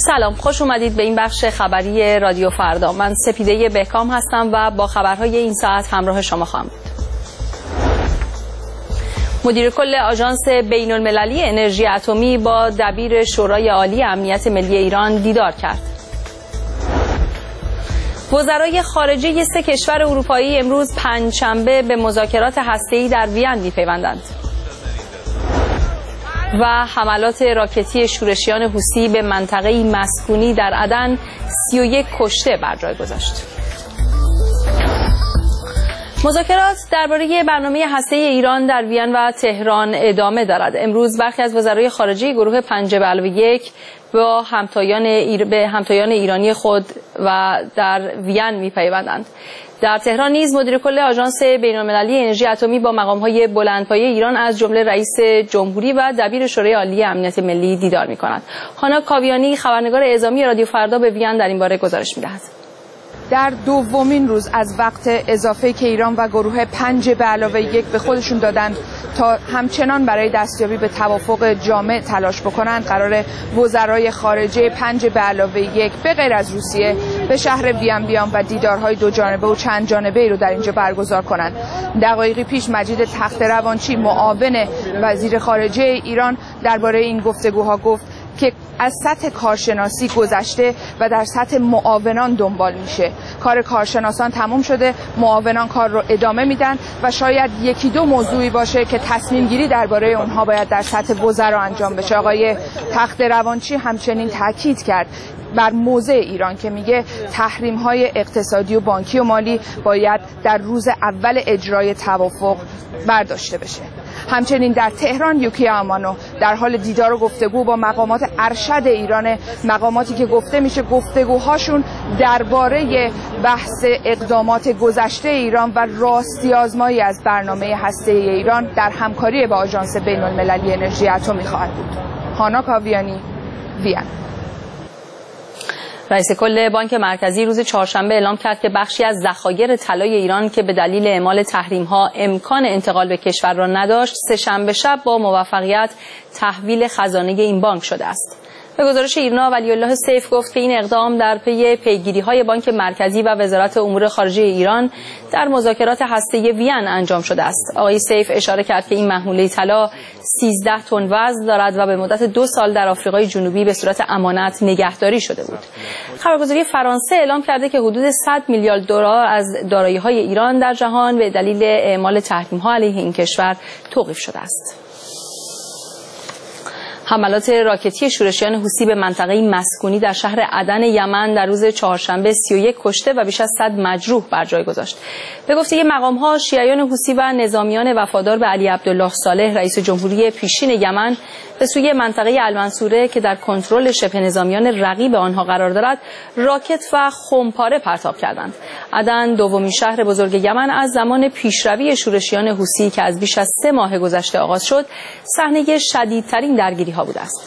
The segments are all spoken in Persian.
سلام، خوش اومدید به این بخش خبری رادیو فردا. من سپیده بهکام هستم و با خبرهای این ساعت همراه شما خواهم بود. مدیر کل آژانس بین المللی انرژی اتمی با دبیر شورای عالی امنیت ملی ایران دیدار کرد. وزرای خارجه 3 کشور اروپایی امروز پنجشنبه به مذاکرات هسته‌ای در وین می‌پیوندند. و حملات راکتی شورشیان حوثی به منطقه مسکونی در عدن 31 کشته بر جای گذاشت. مذاکرات درباره برنامه هسته‌ای ایران در وین و تهران ادامه دارد. امروز برخی از وزرای خارجه گروه 5+1 با همتایان ایرانی خود و در وین می‌پیوندند. در تهران نیز مدیر کل آژانس بین‌المللی انرژی اتمی با مقام‌های بلندپایه ایران از جمله رئیس جمهوری و دبیر شورای عالی امنیت ملی دیدار می‌کند. هانا کاویانی خبرنگار اعزامی رادیو فردا به وین در این باره گزارش می‌دهد. در دومین روز از وقت اضافه که ایران و گروه 5+1 به خودشون دادند تا همچنان برای دستیابی به توافق جامع تلاش بکنند، قرار وزرای خارجه 5+1 به غیر از روسیه به شهر وین بیان و دیدارهای 2 جانبه و چند جانبه‌ای رو در اینجا برگزار کنند. دقایقی پیش مجید تخت‌روانچی معاون وزیر خارجه ایران درباره این گفتگوها گفت که از سطح کارشناسی گذشته و در سطح معاونان دنبال میشه. کار کارشناسان تموم شده، معاونان کار رو ادامه میدن و شاید 1-2 موضوعی باشه که تصمیم گیری درباره اونها باید در سطح وزرا انجام بشه. آقای تخت‌روانچی همچنین تاکید کرد بر موضع ایران که میگه تحریم‌های اقتصادی و بانکی و مالی باید در روز اول اجرای توافق برداشته بشه. همچنین در تهران یوکیا امانو در حال دیدار و گفتگو با مقامات ارشد ایران، مقاماتی که گفته میشه گفتگوهاشون درباره بحث اقدامات گذشته ایران و راستی آزمایی از برنامه هسته‌ای ایران در همکاری با آژانس بین المللی انرژی اتمی خواهد بود. هانا کاویانی، وین. رئیس کل بانک مرکزی روز چهارشنبه اعلام کرد که بخشی از ذخایر طلای ایران که به دلیل اعمال تحریم‌ها امکان انتقال به کشور را نداشت، سه‌شنبه شب با موفقیت تحویل خزانه این بانک شده است. به گزارش ایرنا ولی‌الله سیف گفت که این اقدام در پی پیگیری‌های بانک مرکزی و وزارت امور خارجه ایران در مذاکرات هسته‌ای وین انجام شده است. آقای سیف اشاره کرد که این محموله طلا 13 تن وزن دارد و به مدت 2 سال در آفریقای جنوبی به صورت امانت نگهداری شده بود. خبرگزاری فرانسه اعلام کرده که حدود 100 میلیارد دلار از دارایی‌های ایران در جهان به دلیل اعمال تحریم‌ها علیه این کشور توقیف شده است. حملات راکتی شورشیان حوثی به منطقه مسکونی در شهر عدن یمن در روز چهارشنبه 31 کشته و بیش از 100 مجروح بر جای گذاشت. به گفته مقام‌ها، شیعیان حوثی و نظامیان وفادار به علی عبدالله صالح رئیس جمهوری پیشین یمن به سوی منطقه المنصوره که در کنترل شبه نظامیان رقیب آنها قرار دارد، راکت و خمپاره پرتاب کردند. عدن دومین شهر بزرگ یمن از زمان پیشروی شورشیان حوثی که از بیش از 3 ماه گذشته آغاز شد، صحنه شدیدترین درگیری‌ها بوده است.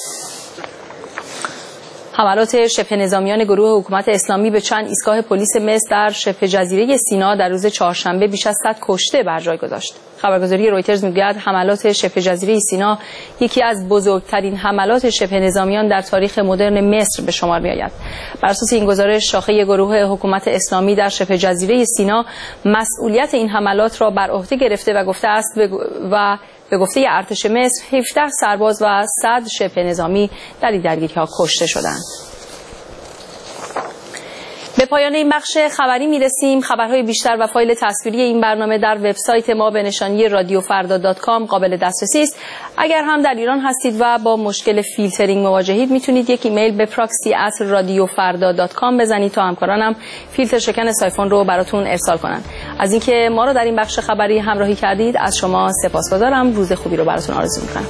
حملات شبه نظامیان گروه حکومت اسلامی به چند ایستگاه پلیس مصر در شبه جزیره سینا در روز چهارشنبه بیش از 100 کشته بر جای گذاشت. خبرگزاری رویترز میگوید حملات شبه جزیره سینا یکی از بزرگترین حملات شبه نظامیان در تاریخ مدرن مصر به شمار میآید. بر اساس این گزارش، شاخه گروه حکومت اسلامی در شبه جزیره سینا مسئولیت این حملات را بر عهده گرفته و گفته است به گفته ارتش مصر 17 سرباز و 100 شبه نظامی در این درگیری‌ها کشته شدند. به پایان این بخش خبری میرسیم. خبرهای بیشتر و فایل تصویری این برنامه در وبسایت ما به نشانی radiofarda.com قابل دسترسی است. اگر هم در ایران هستید و با مشکل فیلترینگ مواجهید، میتونید یک ایمیل به proxy@radiofarda.com بزنید تا همکارانم فیلتر شکن سایفون رو براتون ارسال کنن. از اینکه ما رو در این بخش خبری همراهی کردید از شما سپاسگزارم. روز خوبی رو براتون آرزو میکنم.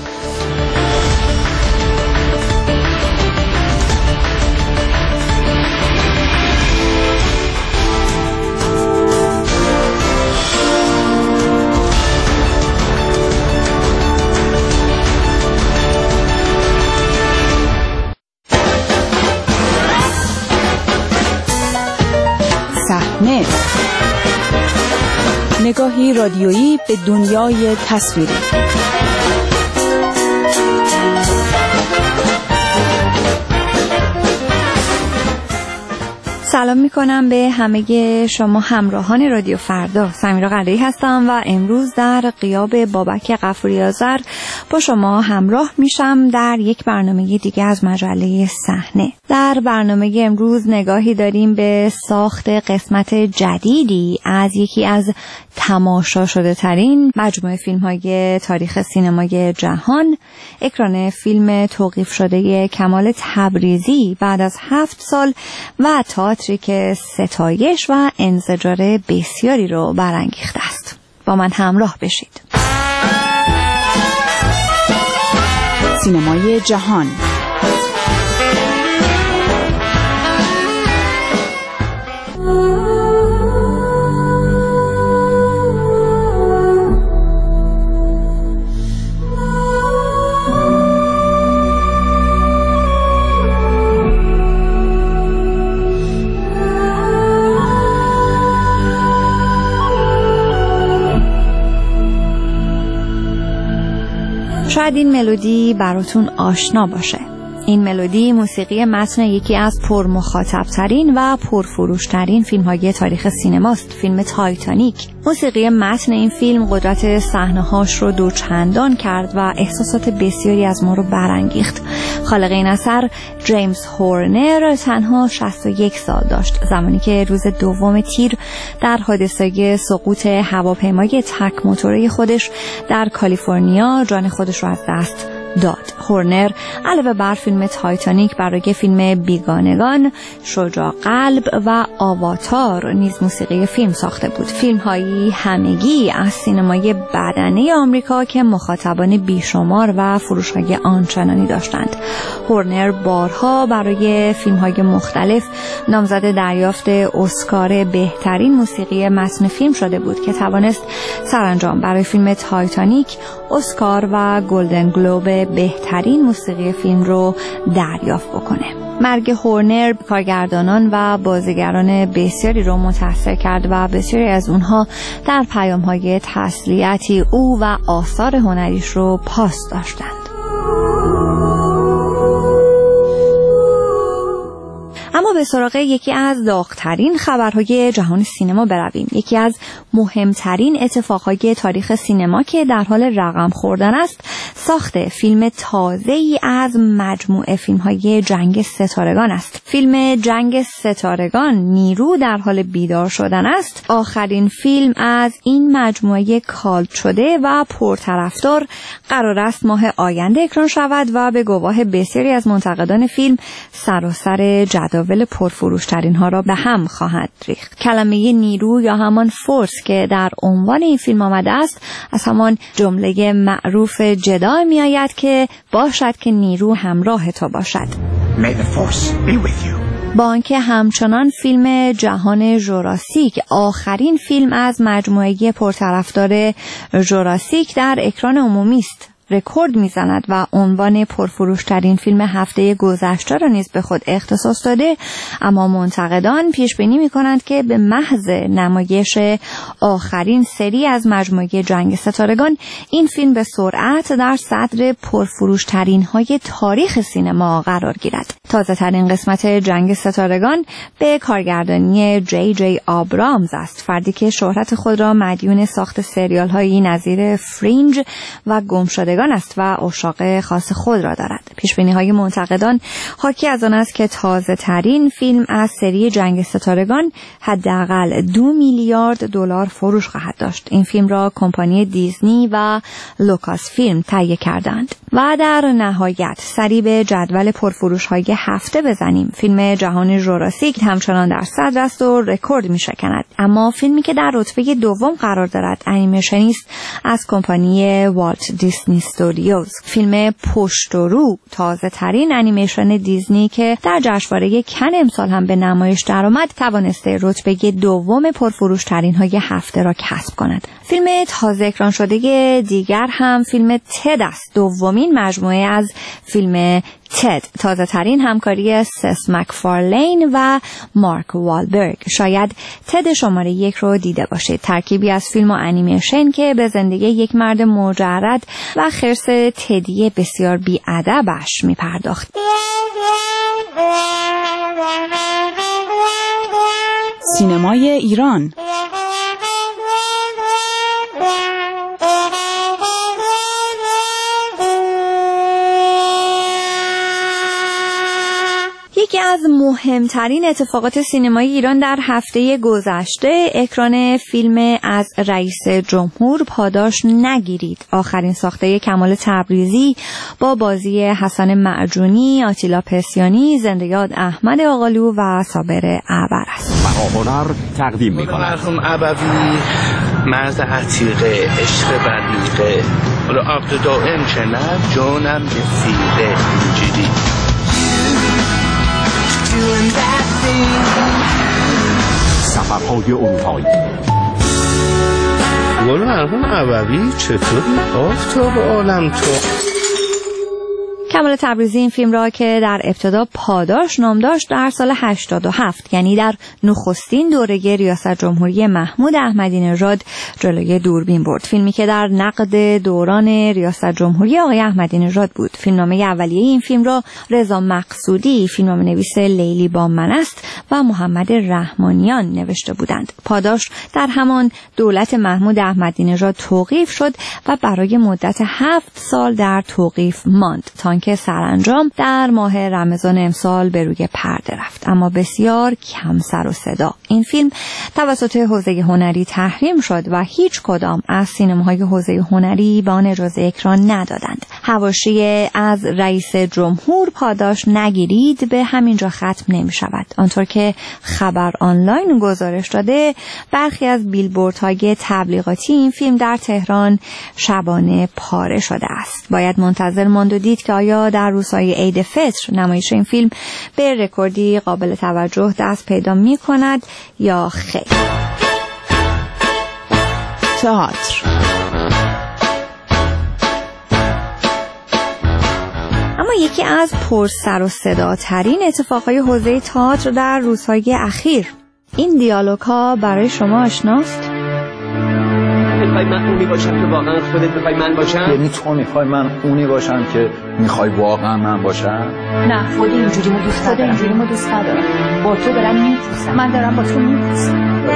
نگاهی رادیویی به دنیای تصویری. سلام میکنم به همه شما همراهان رادیو فردا. سمیرا قلعه‌ای هستم و امروز در غیاب بابک غفوری آذر با شما همراه میشم در یک برنامه دیگه از مجله صحنه. در برنامه امروز نگاهی داریم به ساخت قسمت جدیدی از یکی از تماشا شده ترین مجموعه فیلم های تاریخ سینمای جهان، اکران فیلم توقیف شده کمال تبریزی بعد از 7 سال و تئاتری که ستایش و انزجار بسیاری رو برانگیخته است. با من همراه بشید. سینمای جهان. شاید این ملودی براتون آشنا باشه. این ملودی موسیقی متن یکی از پرمخاطب‌ترین و پرفروش‌ترین فیلم‌های تاریخ سینماست، فیلم تایتانیک. موسیقی متن این فیلم قدرت صحنه‌هاش رو دوچندان کرد و احساسات بسیاری از ما رو برانگیخت. خالق این اثر جیمز هورنر تنها 61 سال داشت زمانی که روز 2 تیر در حادثه سقوط هواپیمای تک موتوره خودش در کالیفرنیا جان خودش رو از دست داد. هورنر علاوه بر فیلم تایتانیک برای فیلم بیگانگان، شجاع قلب و آواتار نیز موسیقی فیلم ساخته بود. فیلم‌هایی همگی از سینمای بدنه آمریکا که مخاطبان بیشمار و فروش‌های آنچنانی داشتند. هورنر بارها برای فیلم‌های مختلف نامزد دریافت اسکار بهترین موسیقی متن فیلم شده بود که توانست سرانجام برای فیلم تایتانیک اسکار و گلدن گلوب بهترین موسیقی فیلم رو دریافت بکنه. مرگ هورنر کارگردانان و بازیگران بسیاری رو متاثر کرد و بسیاری از اونها در پیام‌های تسلیتی او و آثار هنریش رو پاس داشتند. اما به سراغ یکی از داغ‌ترین خبرهای جهان سینما برویم. یکی از مهمترین اتفاقهای تاریخ سینما که در حال رقم خوردن است، ساخت فیلم تازه‌ای از مجموعه فیلم‌های جنگ ستارگان است. فیلم جنگ ستارگان نیرو در حال بیدار شدن است. آخرین فیلم از این مجموعه کالت شده و پرطرفدار قرار است ماه آینده اکران شود و به گواه بسیاری از منتقدان فیلم سراسر جداول پرفروشترین ها را به هم خواهد ریخت. کلمه نیرو یا همان فورس که در عنوان این فیلم آمده است از همان جمله معروف جدا می آید که باشد که نیرو همراه تو باشد. May the force be with you. با آنکه همچنان فیلم جهان ژوراسیک، آخرین فیلم از مجموعه پرطرفدار ژوراسیک در اکران عمومی است، رکورد میزند و عنوان پرفروشترین فیلم هفته گذشته را نیز به خود اختصاص داده، اما منتقدان پیش بینی می‌کنند که به محض نمایش آخرین سری از مجموعه جنگ ستارگان این فیلم به سرعت در صدر پرفروشترین های تاریخ سینما قرار گیرد. تازه ترین قسمت جنگ ستارگان به کارگردانی جی آبرامز است، فردی که شهرت خود را مدیون ساخت سریال هایی نظیر فرینج و گمشده است و عشاق خاص خود را دارد. پیشبینی‌های منتقدان حاکی از آن است که تازه ترین فیلم از سری جنگ ستارگان حداقل 2 میلیارد دلار فروش خواهد داشت. این فیلم را کمپانی دیزنی و لوکاس فیلم تهیه کردند. و در نهایت سری به جدول پرفروش‌های هفته بزنیم. فیلم جهان ژوراسیک همچنان در صدر است و رکورد می‌شکند، اما فیلمی که در رتبه دوم قرار دارد انیمیشنی است از کمپانی والت دیزنی استودیوز. فیلم پشت و رو، تازه ترین انیمیشن دیزنی که در جشنواره کن امسال هم به نمایش درآمد، توانسته رتبه دوم پرفروشترین های هفته را کسب کند. فیلم تازه اکران شده دیگر هم فیلم تد است، دومین مجموعه از فیلم تد، تازه ترین همکاری سس مکفارلین و مارک والبرگ. شاید تد شماره 1 رو دیده باشید، ترکیبی از فیلم و انیمیشن که به زندگی یک مرد مجرد و خرس تدی بسیار بی‌ادبش می‌پرداخت. سینمای ایران. یکی از مهمترین اتفاقات سینمای ایران در هفته گذشته اکران فیلم از رئیس جمهور پاداش نگیرید، آخرین ساخته کمال تبریزی با بازی حسن معجونی، آتیلا پسیانی، زنده یاد احمد آقالو و صابر اعبر است. هنر تقدیم می‌کند. مرحوم ابوی مرد عتیقه، عشق بلیغه، حالا عقد دائم که نه جانم به سیغه اینجوری. سفرهای اروپایی. گل مرحوم ابوی چطوری؟ آفتاب عالم تو. کمال تبریزی این فیلم را که در ابتدا پاداش نام داشت در سال 87 یعنی در نخستین دوره ریاست جمهوری محمود احمدی نژاد جلوی دوربین برد. فیلمی که در نقد دوران ریاست جمهوری آقای احمدی نژاد بود. فیلمنامه اولیه این فیلم را رضا مقصودی، فیلمنامه نویس لیلی با من است و محمد رحمانیان نوشته بودند. پاداش در همان دولت محمود احمدی نژاد توقیف شد و برای مدت 7 سال در توقیف ماند تا که سرانجام در ماه رمضان امسال به روی پرده رفت، اما بسیار کم سر و صدا. این فیلم توسط حوزه هنری تحریم شد و هیچ کدام از سینماهای حوزه هنری به آن اجازه اکران ندادند. حواشی از رئیس جمهور پاداش نگیرید به همینجا ختم نمی شود. آنطور که خبر آنلاین گزارش داده، برخی از بیلبوردهای تبلیغاتی این فیلم در تهران شبانه پاره شده است. باید منتظر ماند و دید که آیا در روزهای عید فطر نمایش این فیلم به رکوردی قابل توجه دست پیدا می کند یا خیر. تئاتر. اما یکی از پر سر و صدا ترین اتفاقهای حوزه تئاتر در روزهای اخیر، این دیالوگ ها برای شما آشناست؟ میخوای من اونی باشم که واقعا خودت میخوای من باشم؟ یعنی تو میخوای من اونی باشم که میخوای واقعا من باشم؟ نه، خود اینجوریمو دوست ندارم. با تو دارم میپوسم. من دارم با تو میپوسم.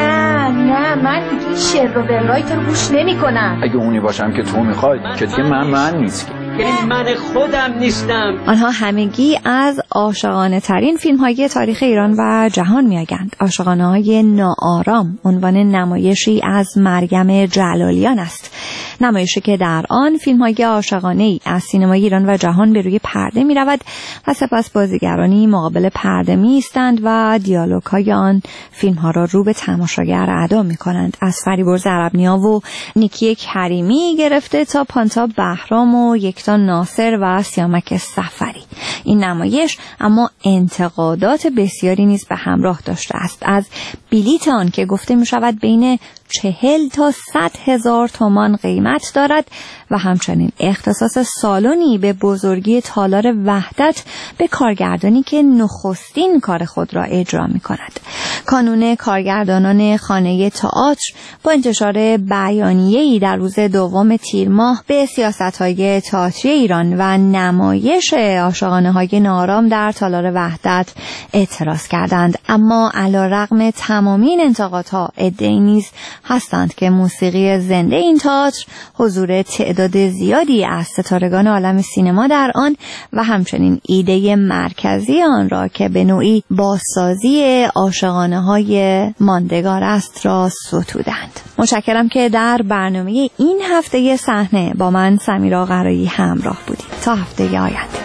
نه من دیگه این شر و برای تو رو گوش نمیکنم. اگه اونی باشم که تو میخوای که دیگه من نیست. یعنی من خودم نیستم. آنها همگی از عاشقانه ترین فیلم های تاریخ ایران و جهان میآیند. عاشقانه های ناآرام عنوان نمایشی از مریم جلالیان است. نمایشی که در آن فیلم های عاشقانه ای از سینمای ایران و جهان به روی پرده می رود و سپس بازیگرانی مقابل پرده می ایستند و دیالوگ های آن فیلم ها را رو به تماشاگر ادا می کنند. از فریبرز عربنیا و نیکی کریمی گرفته تا پانتا بهرام و یکتا ناصر و سیامک صفری. این نمایش اما انتقادات بسیاری نیز به همراه داشته است. از بلیت آن که گفته می شود بین 40 تا 100 هزار تومان قیمت دارد و همچنین اختصاص سالنی به بزرگی تالار وحدت به کارگردانی که نخستین کار خود را اجرا می کند. کانون کارگردانان خانه تئاتر با انتشار بیانیه‌ای در روز 2 تیر ماه به سیاست‌های تئاتری ایران و نمایش عاشقانه‌های ناآرام در تالار وحدت اعتراض کردند. اما علیرغم تمامی این انتقادها عده‌ای نیز هستند که موسیقی زنده این تئاتر حضور تعداد زیادی از ستارگان عالم سینما در آن و همچنین ایده مرکزی آن را که به نوعی بازسازی عاشقانه‌های ماندگار است را ستودند. متشکرم که در برنامه این هفته صحنه با من سمیرا قرایی همراه بودید. تا هفته آینده.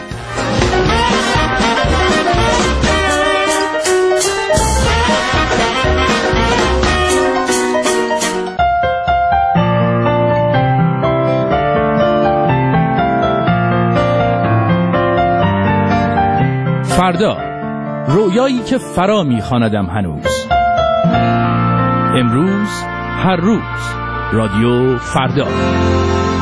فردا، رویایی که فرا می‌خواندم هنوز. امروز، هر روز، رادیو فردا.